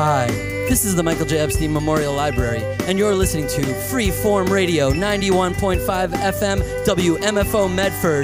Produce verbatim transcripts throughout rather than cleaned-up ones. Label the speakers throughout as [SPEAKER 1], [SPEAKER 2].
[SPEAKER 1] Hi, this is the Michael J. Epstein Memorial Library, and you're listening to Freeform Radio, ninety-one point five F M, W M F O Medford.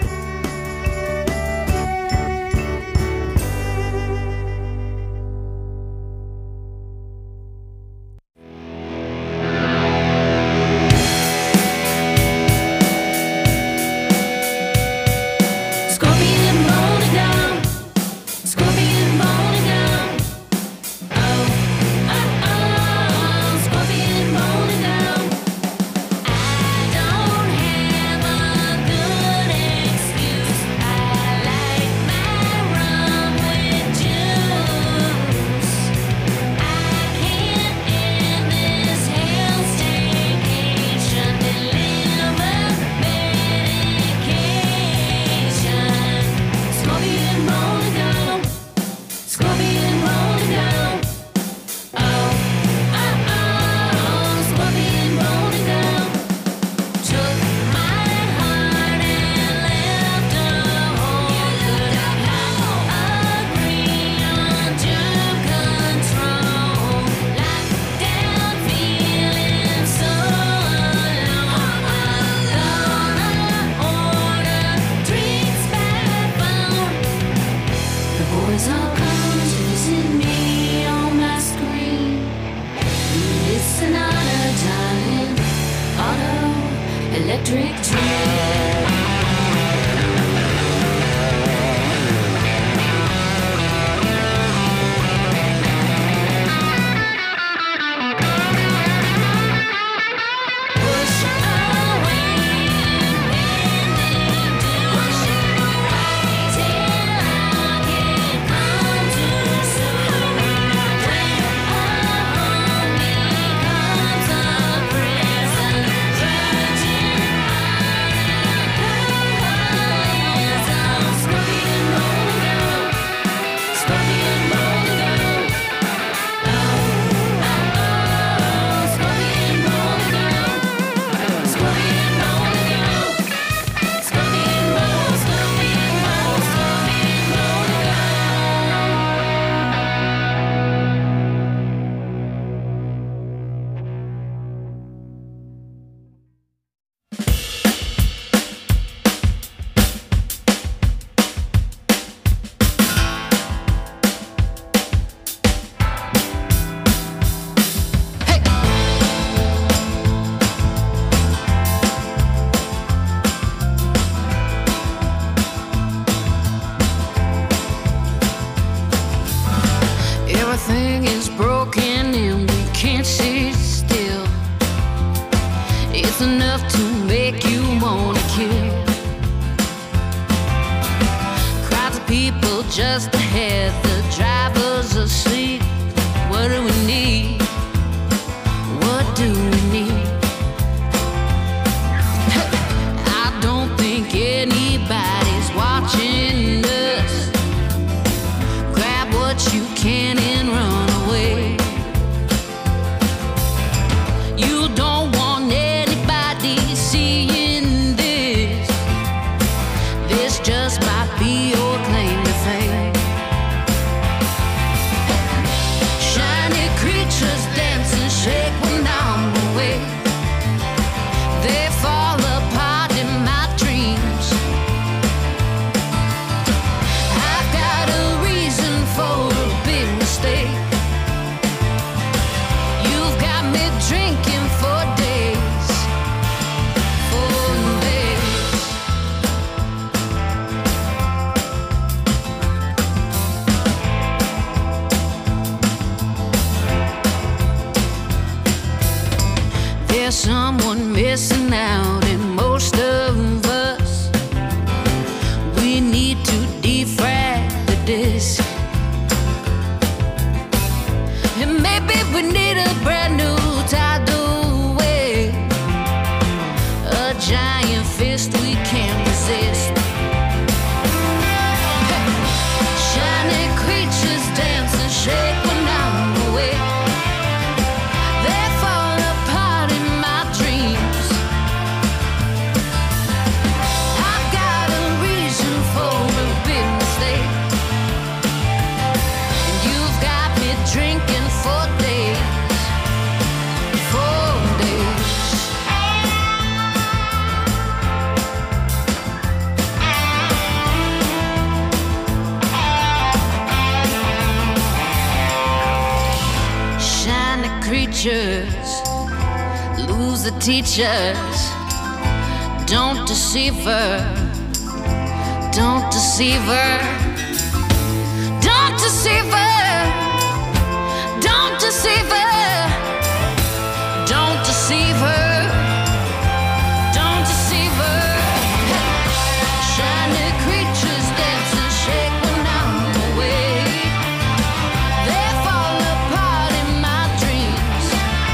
[SPEAKER 2] the teachers. Don't deceive her. Don't deceive her. Don't deceive her. Don't deceive her. Don't deceive her. Don't deceive her. Shiny creatures dance and shake when I'm away. They fall apart in my dreams.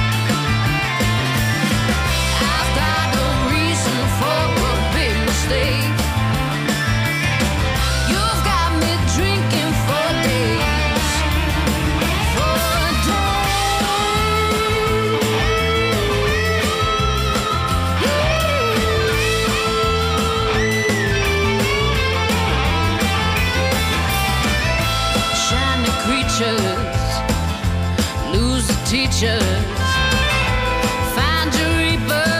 [SPEAKER 2] I've got a reason for a big mistake. You've got me drinking for days. For shiny creatures lose the teachers. Find your reaper.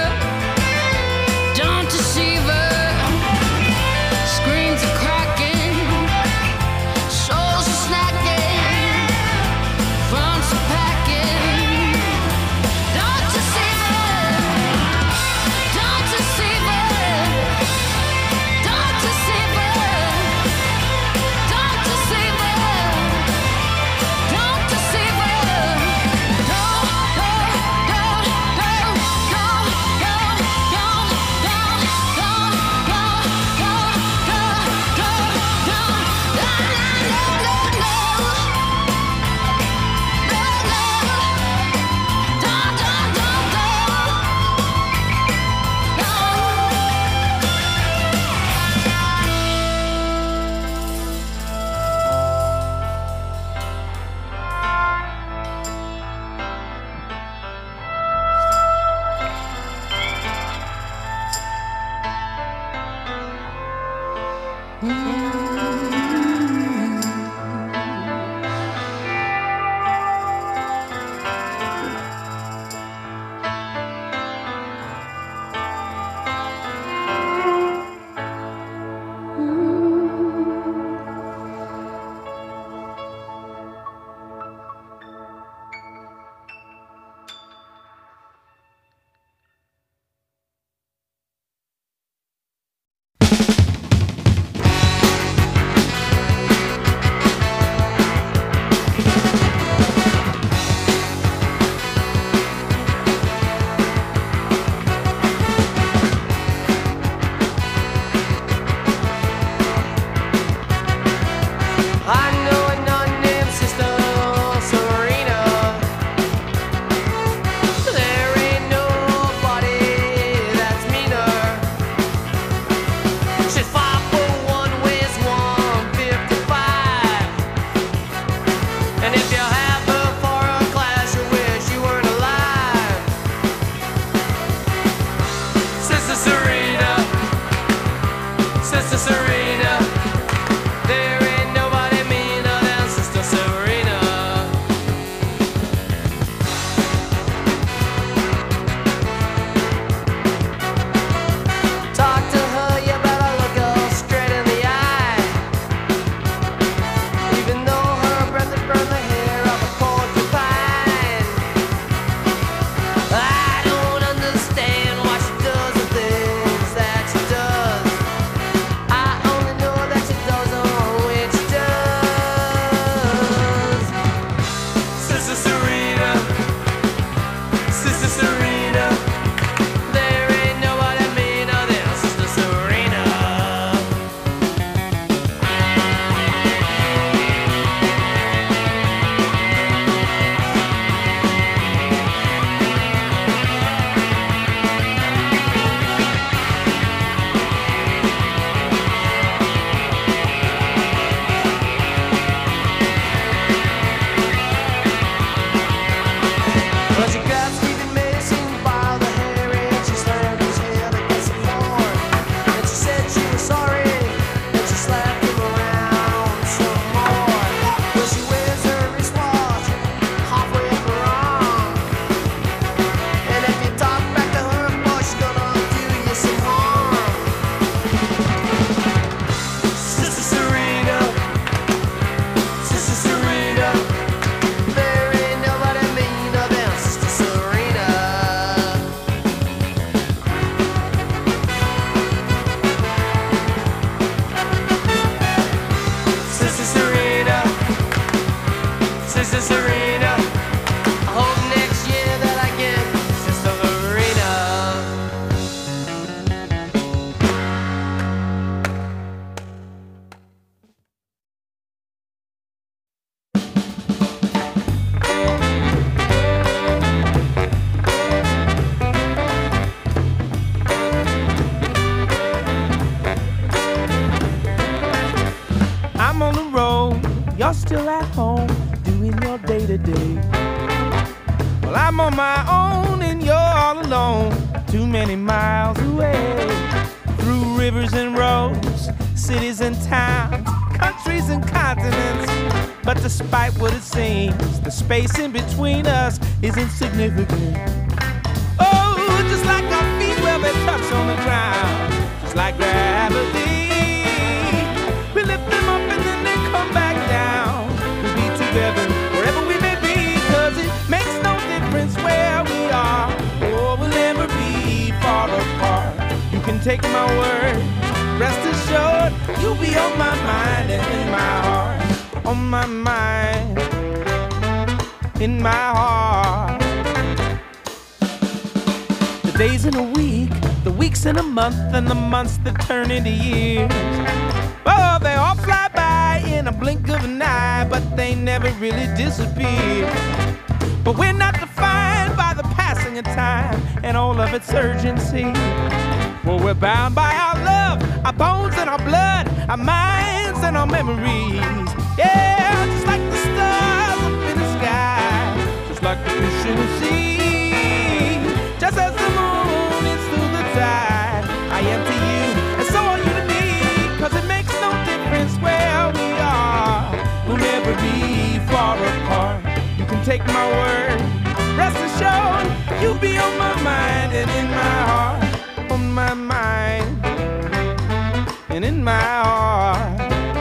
[SPEAKER 2] Don't deceive her. Screens are cracking. Souls are snacking. Fronts are packing. Don't deceive her. Don't deceive her. Don't deceive her. Don't deceive her. Don't deceive her. Don't, don't, don't, don't, don't, don't, don't, don't, don't,
[SPEAKER 3] Sister Serena, there ain't nobody mean you're still at home doing your day-to-day. Well, I'm on my own and you're all alone, too many miles away. Through rivers and roads, cities and towns, countries and continents. But despite what it seems, the space in between us is insignificant. Oh, just like our feet, well, they touch on the ground, just like gravity. We lift them up and then they come back down. We'll be together wherever we may be, cause it makes no difference where we are. Oh, we'll never be far apart. You can take my word, rest assured, you'll be on my mind and in my heart. On my mind, in my heart. The days in a week, the weeks in a month, and the months that turn into years. Oh, they all fly by in a blink of an eye, but they never really disappear. But we're not defined by the passing of time and all of its urgency. Well, we're bound by our love, our bones and our blood, our minds and our memories. Yeah, just like the stars up in the sky, just like the fish in the sea. Just as the moon is through the tide, I am to you, and so are you to me. Cause it makes no difference where we are, we'll never be far apart. You can take my word, rest assured, you'll be on my mind and in my heart. On my mind and in my heart.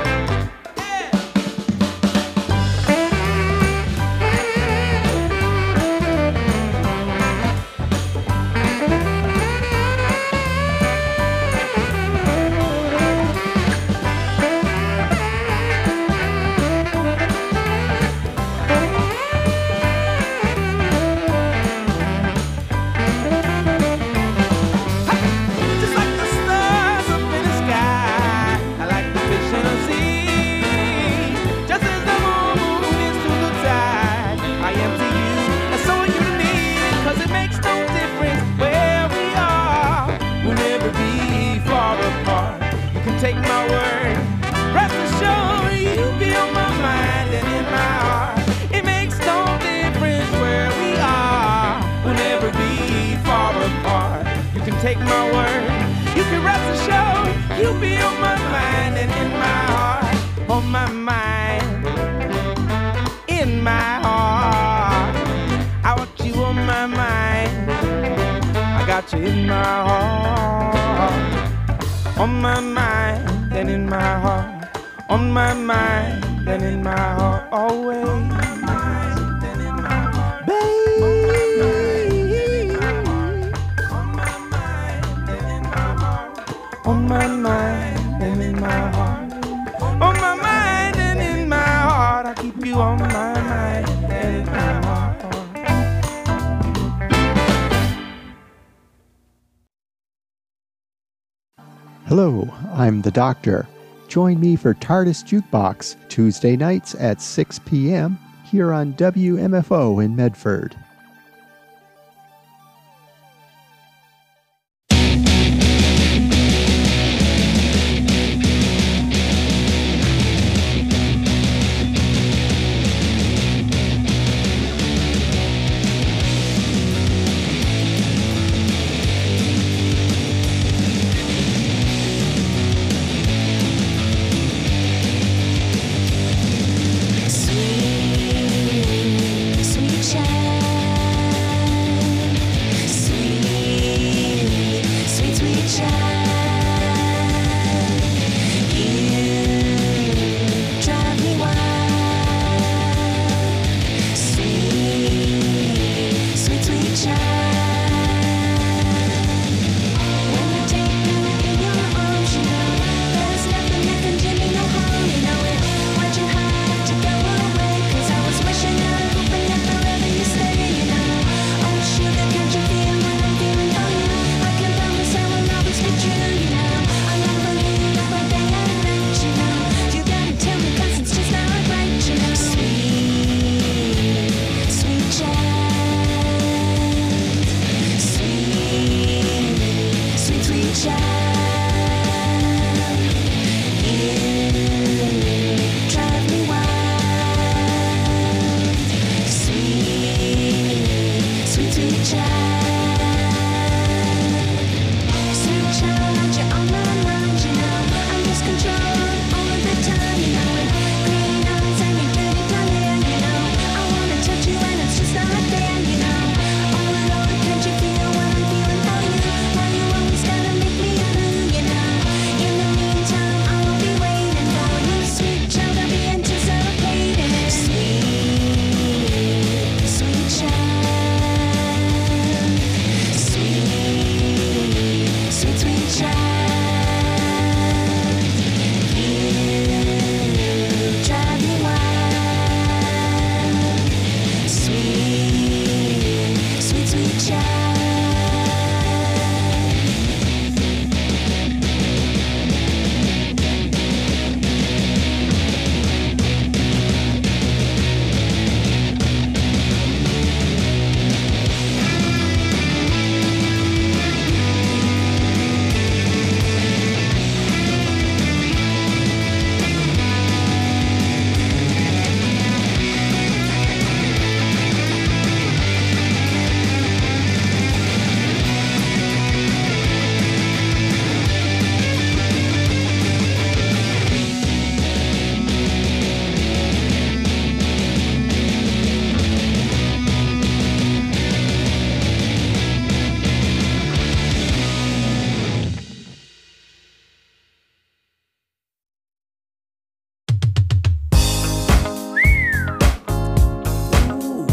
[SPEAKER 3] Take my word, rest assured, you'll be on my mind and in my heart. It makes no difference where we are, we'll never be far apart. You can take my word, you can rest assured, you'll be on my mind and in my heart. On my mind, in my heart. I want you on my mind, I got you in my heart. On my mind and in my heart. On my mind and in my heart. Always. Baby. On my mind and in my heart. On my mind and in my heart. On my mind and in my heart. I keep you on my mind and in my heart.
[SPEAKER 4] Hello, I'm the Doctor. Join me for TARDIS Jukebox Tuesday nights at six p.m. here on W M F O in Medford.
[SPEAKER 2] Sweet, sweet child.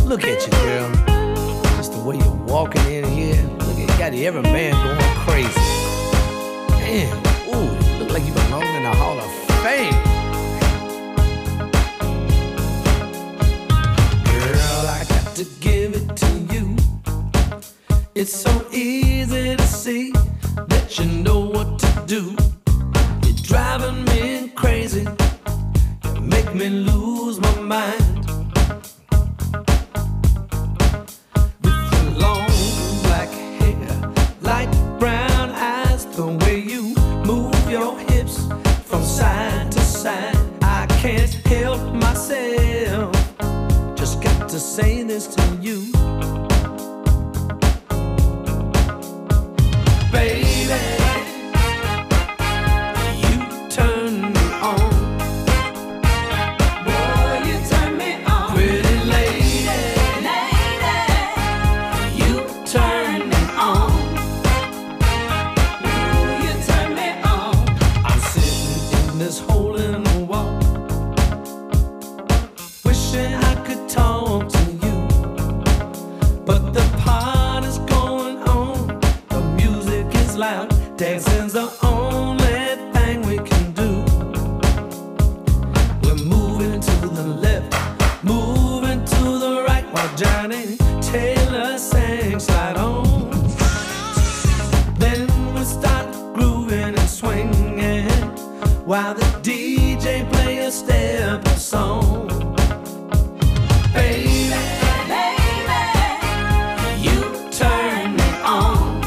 [SPEAKER 3] Look at you, girl. Just the way you're walking in here. Look at you, got every man going crazy. Man, ooh, look like you belong in the Hall of Fame. Girl, I got to give it to you. It's so easy to see that you know what to do. You're driving me crazy. You make me lose my mind. Side to side, I can't help myself. Just got to say this to you, baby. You turn me on. Boy, you turn me on. Pretty lady, lady, you turn me on. Ooh, you turn me on. I'm sitting in this hole in the wall, wishing I could talk to you, but the party's going on, the music is loud, dancing's the only thing we can do. We're moving to the left, moving to the right, while Johnny Taylor sings Slide On. Then we start grooving and swinging, while the D J play a step of song. Baby, baby, you turn me on.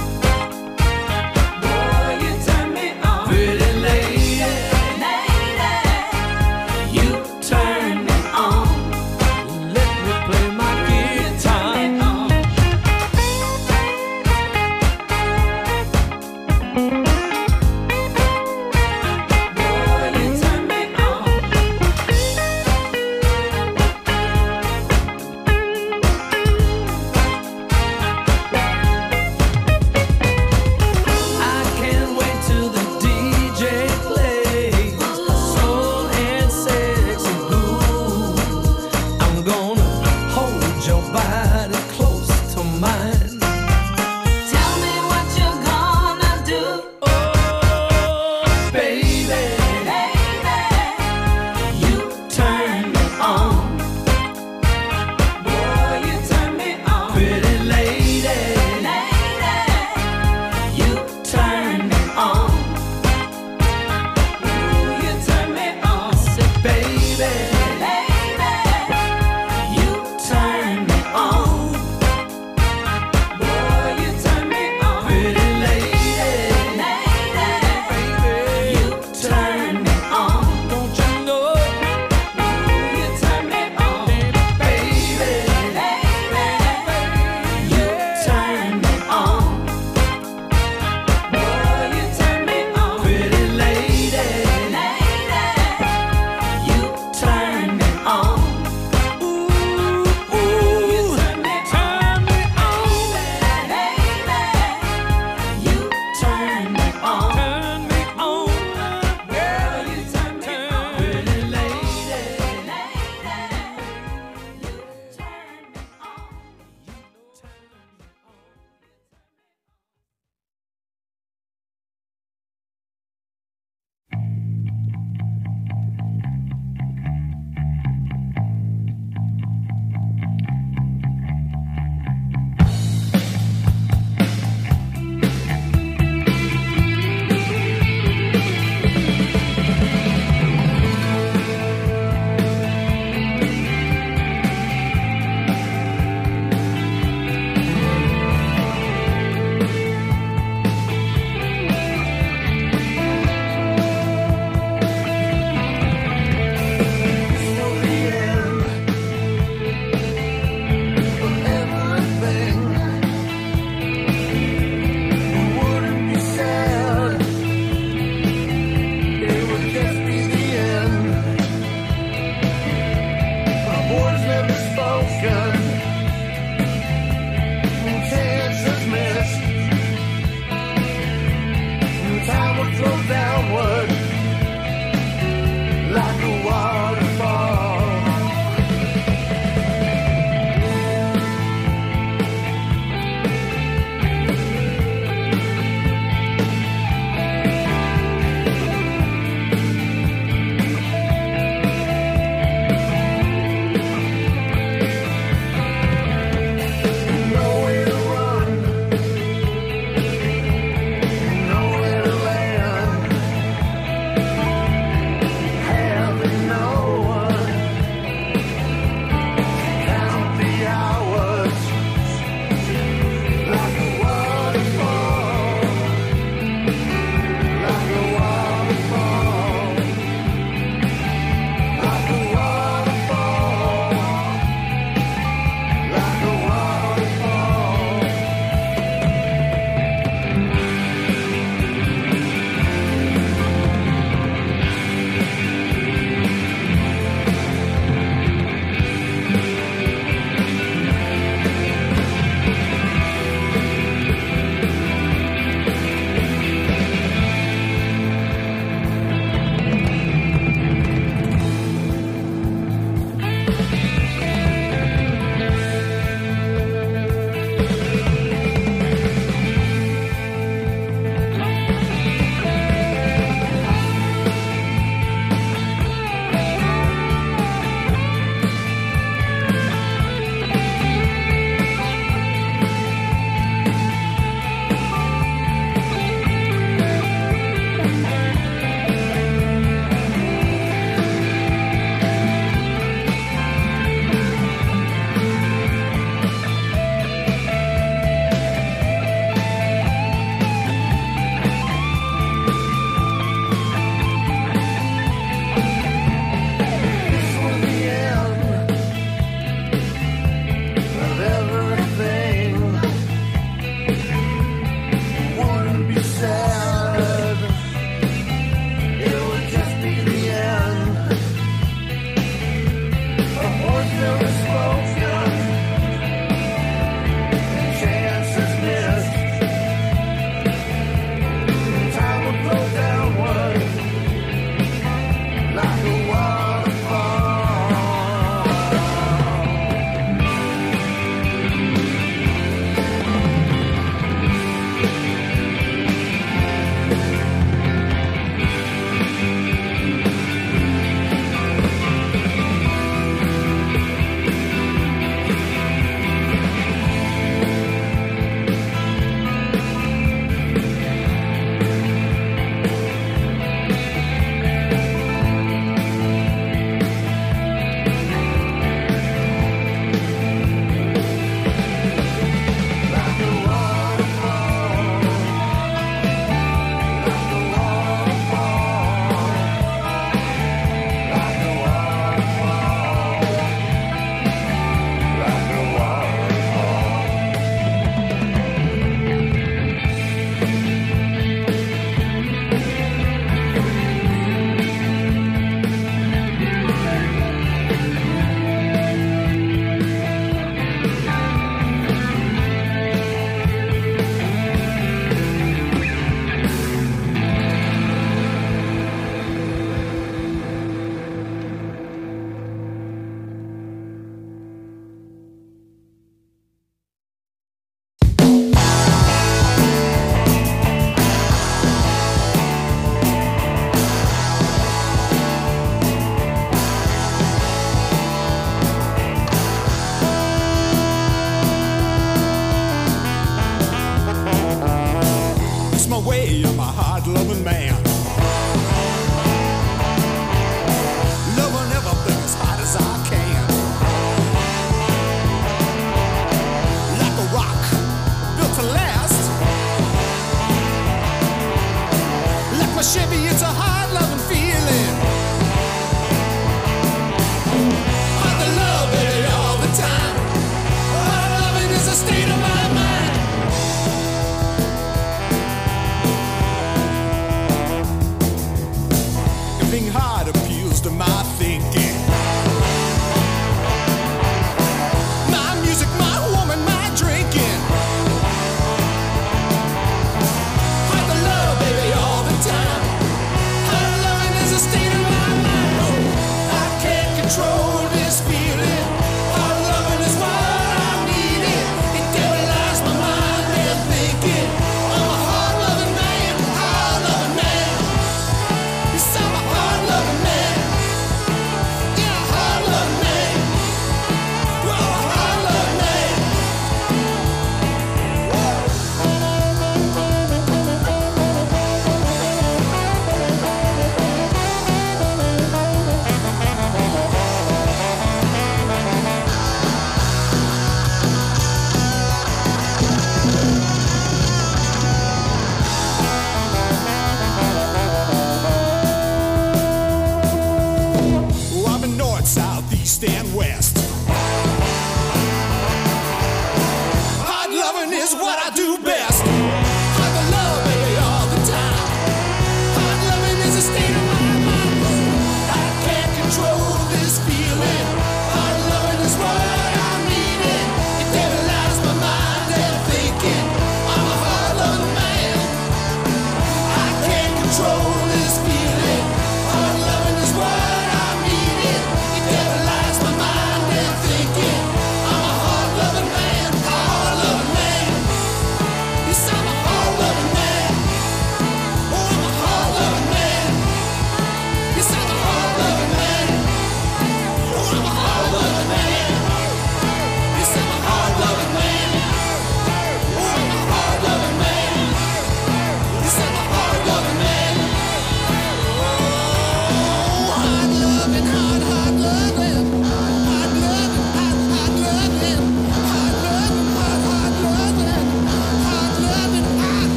[SPEAKER 3] Boy, you turn me on. Pretty lady, lady, you turn me on. Let me play my guitar. Boy, you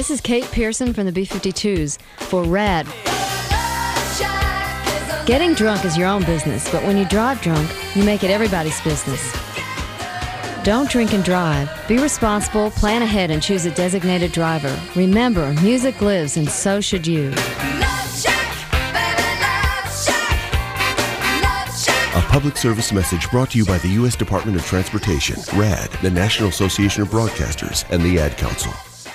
[SPEAKER 5] This is Kate Pearson from the B fifty-twos for RAD. Getting drunk is your own business, but when you drive drunk, you make it everybody's business. Don't drink and drive. Be responsible, plan ahead, and choose a designated driver. Remember, music lives, and so should you.
[SPEAKER 6] A public service message brought to you by the U S Department of Transportation, RAD, the National Association of Broadcasters, and the Ad Council.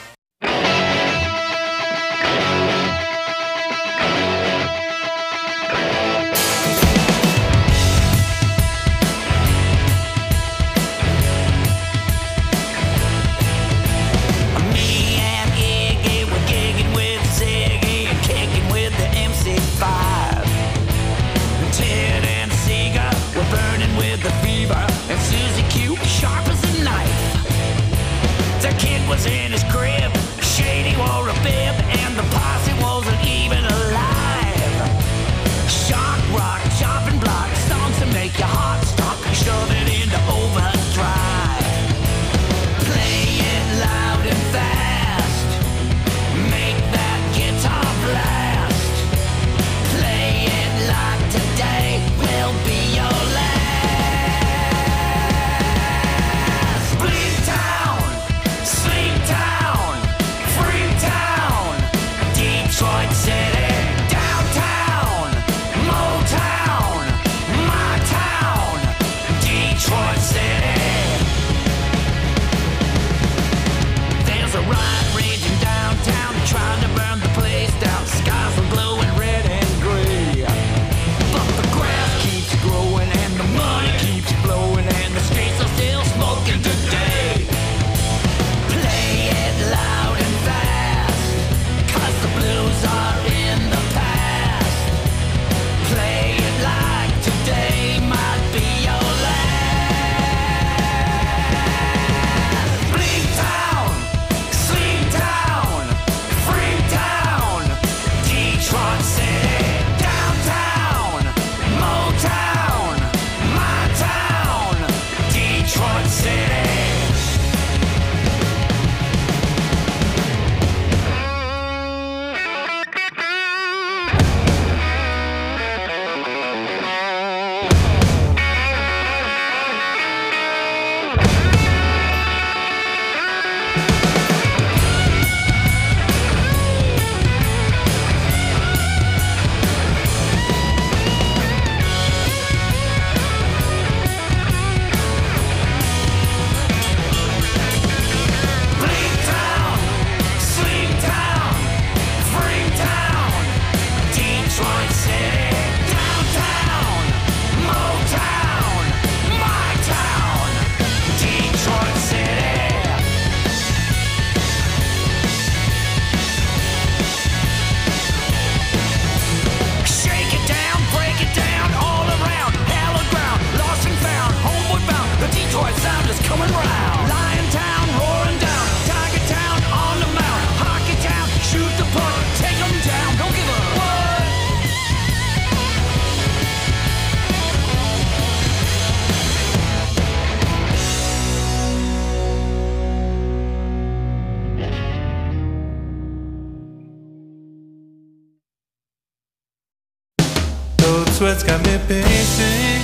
[SPEAKER 7] Sweat's got me pacing,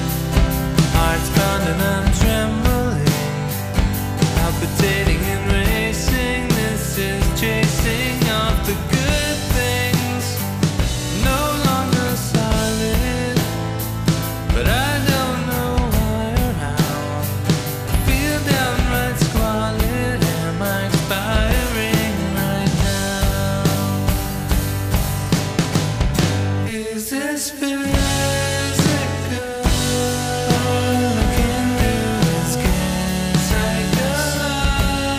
[SPEAKER 7] heart's pounding, I'm trembling, palpitating and racing. This is chasing off the good things, no longer solid, but I don't know why or how. I feel downright squalid. Am I expiring right now? Is this physical? All I can do is get psycho.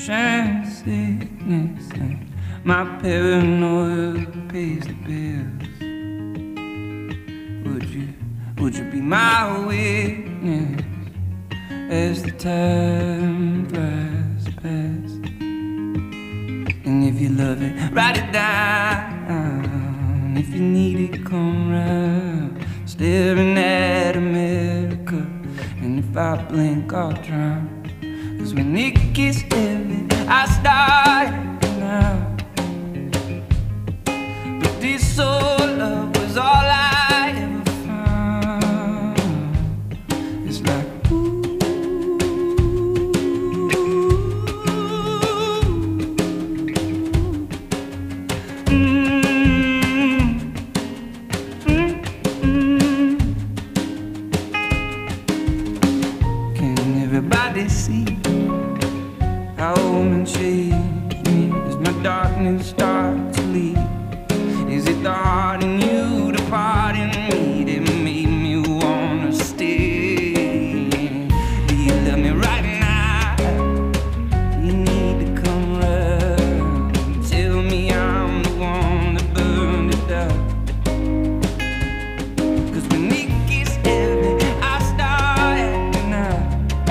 [SPEAKER 3] motion sickness and my paranoia pays the bills. Would you, would you be my witness as the time flies past? And if you love it, write it down. If you need it, come round. Staring at America, and if I blink, I'll drown. Cause when it gets heavy, I start now. But this old love was all I ever found. It's like see how women change me as my darkness starts to leave. Is it the heart in you, the part in me that made me wanna stay? Do you love me right now? Do you need to come around and tell me I'm the one that burned it down? Cause when it gets heavy, I start acting out.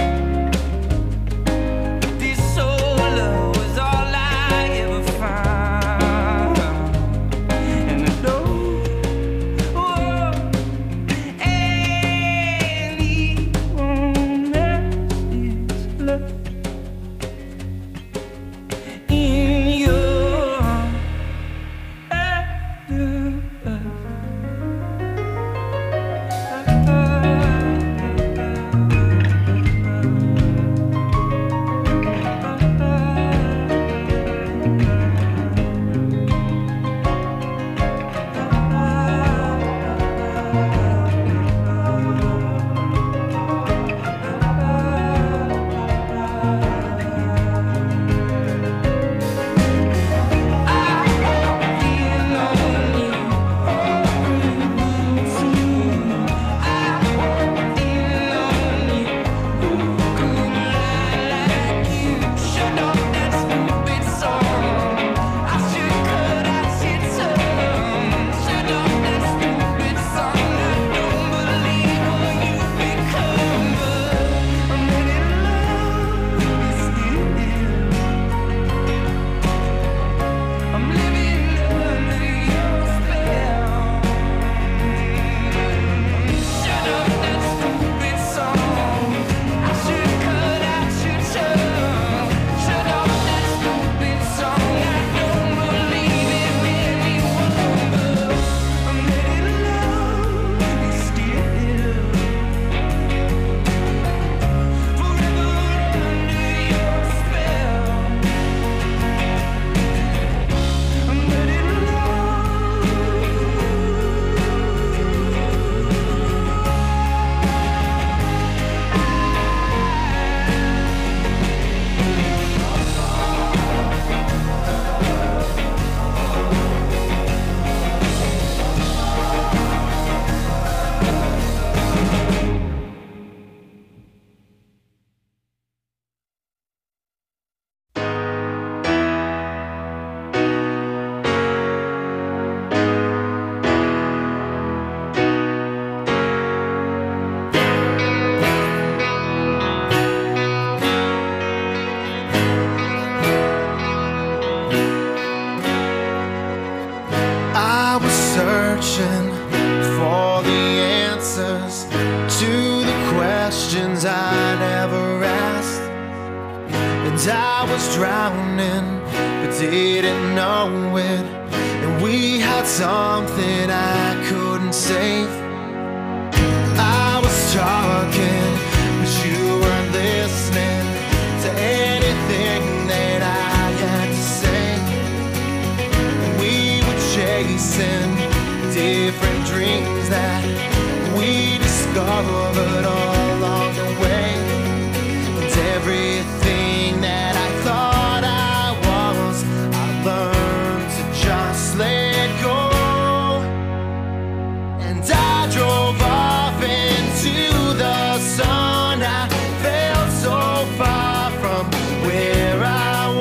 [SPEAKER 7] searching for the answers to the questions I never asked. And I was drowning, but didn't know it. And we had something I couldn't save. I was talking, but you weren't listening to anything that I had to say. And we were chasing different dreams that we discovered all along the way. And everything that I thought I was, I learned to just let go. And I drove off into the sun. I felt so far from where I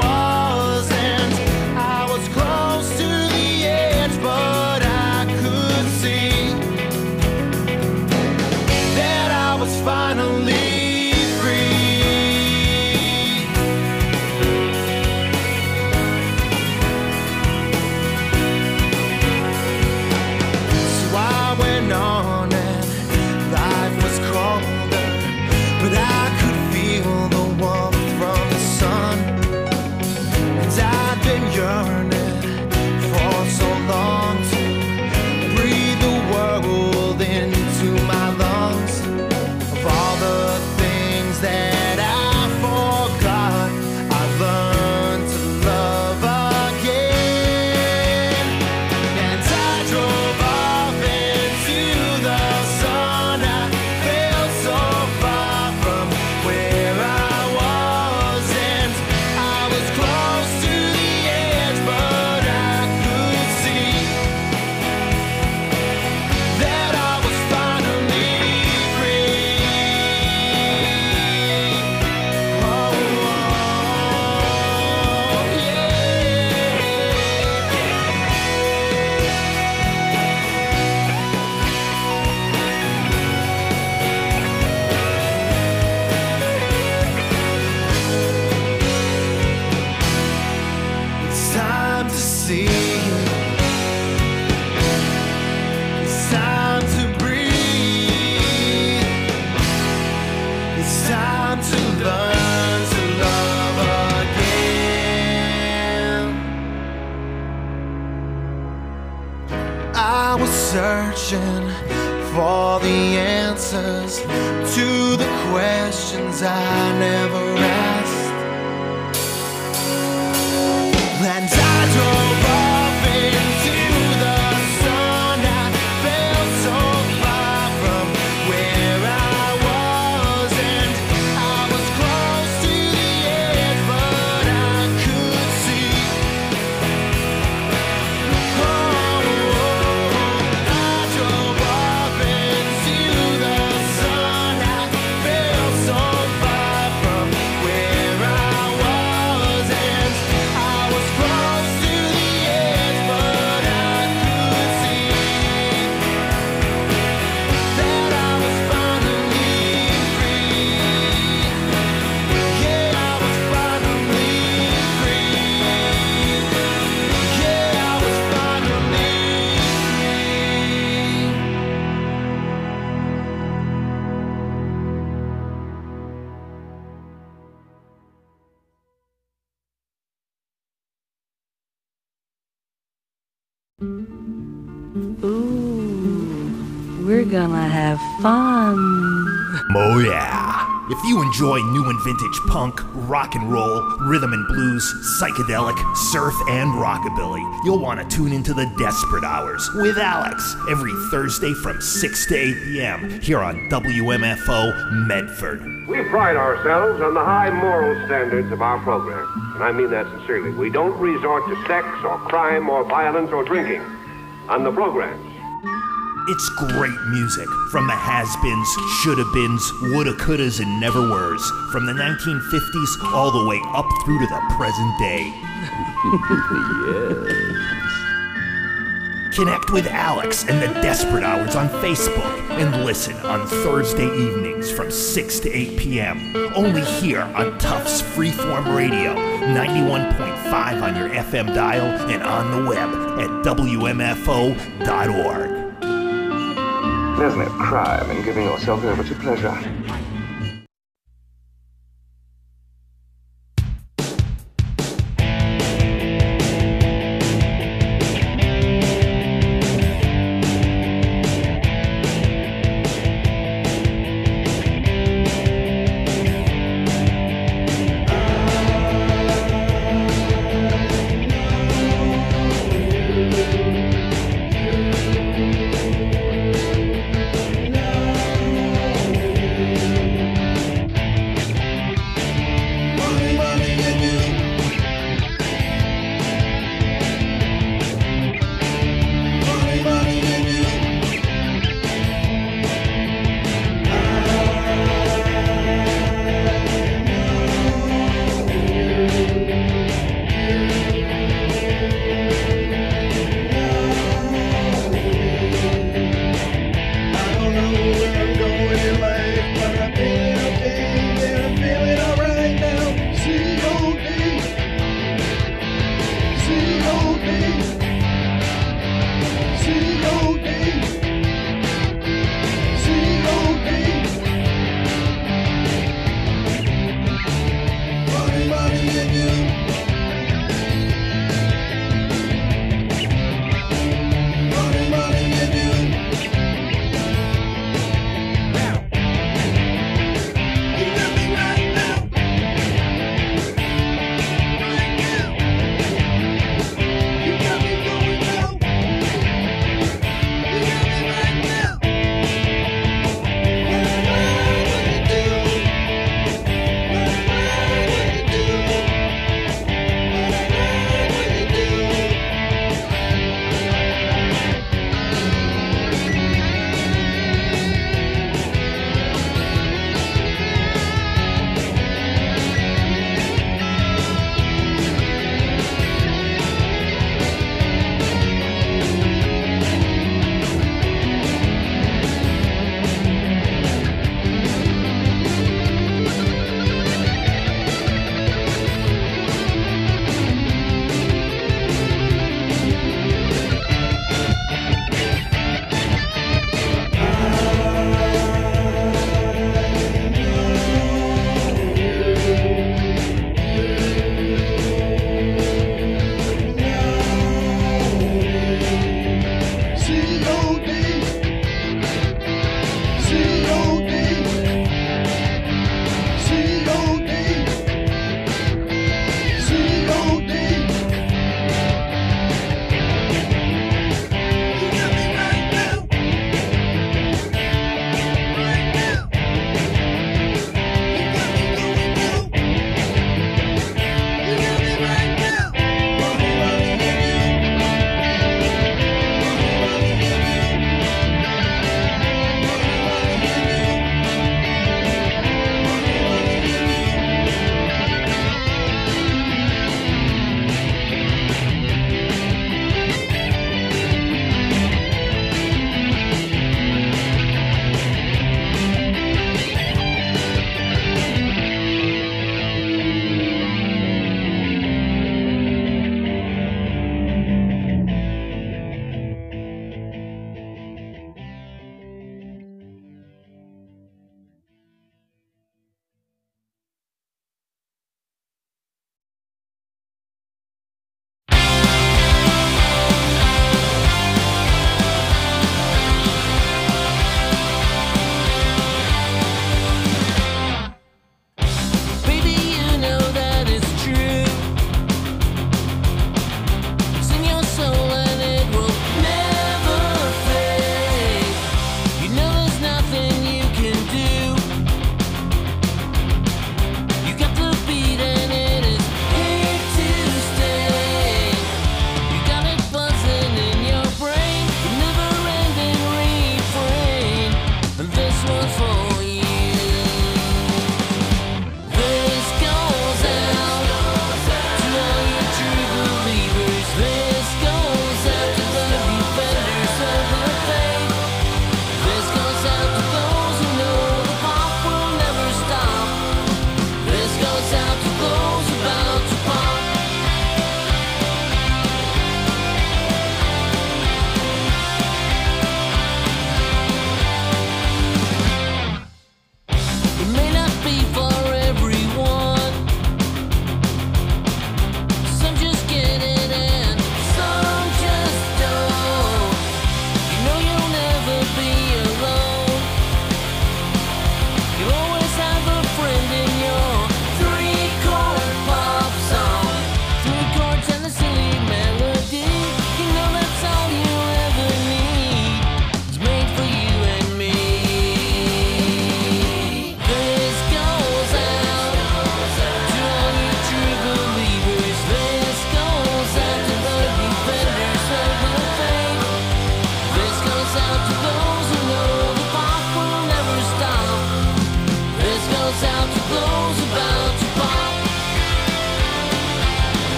[SPEAKER 7] searching for the answers to the questions I never asked. And I drove off into the sun. I felt so far from where I was, and I was close to the edge, but I could see. Oh, I drove off into the sun. I felt so far from where I was, and I was close to the edge, but I could see that I was finally free. Yeah, I was finally free. Yeah, I was finally
[SPEAKER 8] Ooh, we're gonna have fun.
[SPEAKER 9] Oh yeah! If you enjoy new and vintage punk, rock and roll, rhythm and blues, psychedelic, surf, and rockabilly, you'll want to tune into the Desperate Hours with Alex every Thursday from six to eight p.m. here on W M F O Medford.
[SPEAKER 10] We pride ourselves on the high moral standards of our program, and I mean that sincerely. We don't resort to sex or crime or violence or drinking on the programs.
[SPEAKER 9] It's great music from the has-beens, shoulda-beens, woulda-couldas, and never-weres, from the nineteen fifties all the way up through to the present day.
[SPEAKER 3] Yes.
[SPEAKER 9] Connect with Alex and the Desperate Hours on Facebook and listen on Thursday evenings from six to eight p.m. only here on Tufts Freeform Radio, ninety-one point five on your F M dial and on the web at W M F O dot org.
[SPEAKER 11] There's no crime in giving yourself over to pleasure.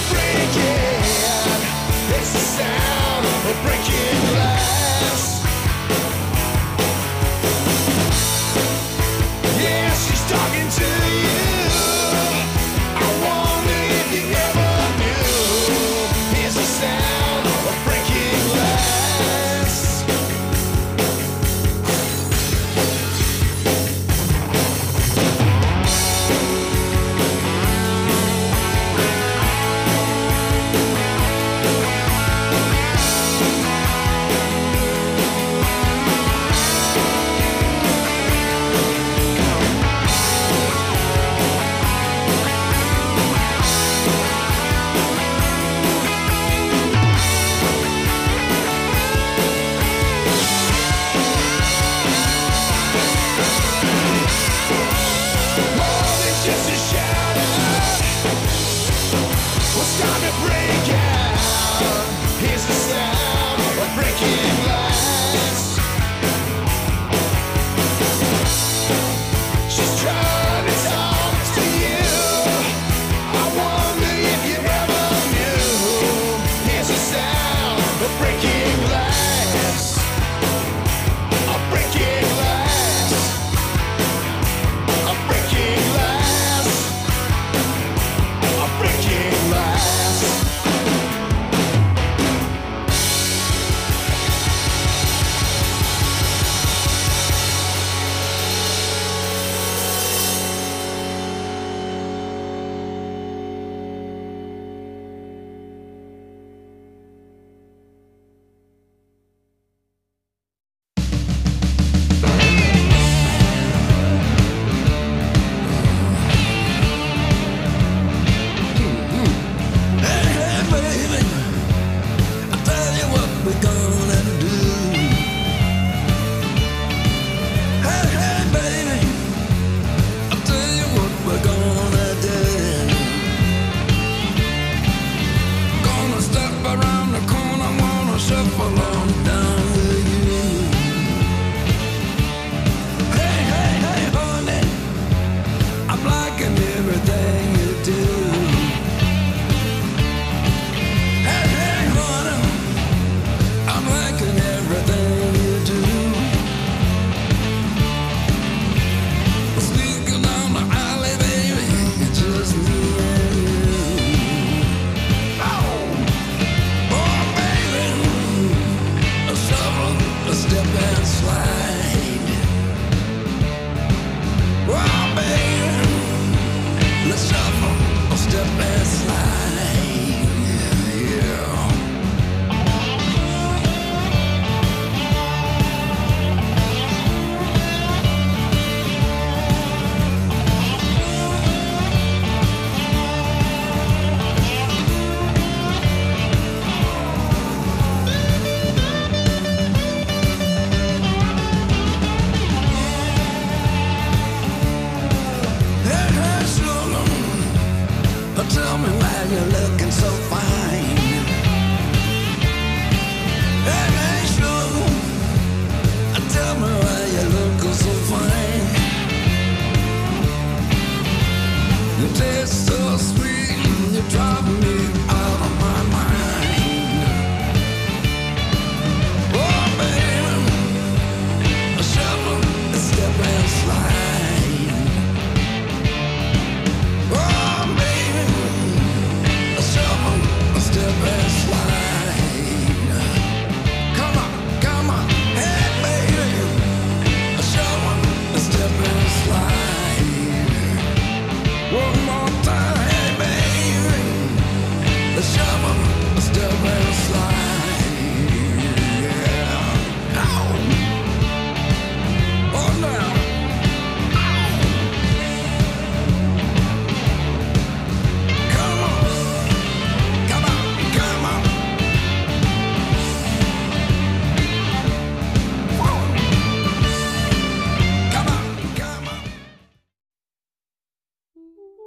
[SPEAKER 7] breaking. It's the sound of breaking glass. Yeah, she's talking to you. I wonder if you ever knew. It's the sound of breaking glass. More than just a shadow. What's time to break out?